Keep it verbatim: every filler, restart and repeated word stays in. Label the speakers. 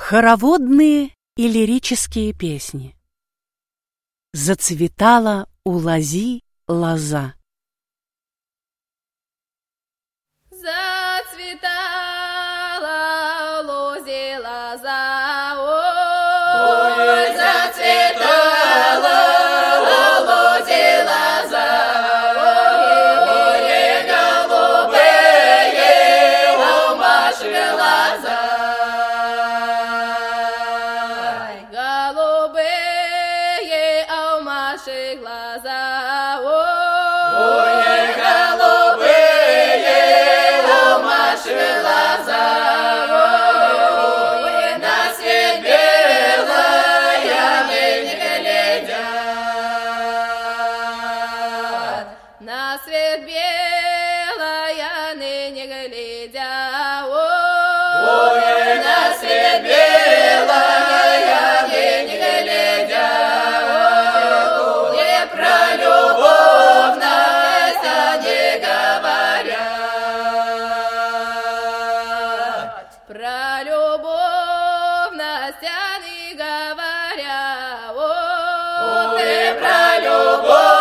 Speaker 1: Хороводные и лирические песни. Зацветала у лози лоза.
Speaker 2: Зацветала у лози лоза, ой, зацветала у лози лоза, ой, голубые у Маши глаза. Голубые у Маши глаза, ой, голубые у Маши глаза, ой, на свет белая мы не глядят, на свет белая ныне глядя, ой, на свет белая ныне глядя, ой, про любовь Настя не говорят, про любовь Настя не говорят, ой, про любовь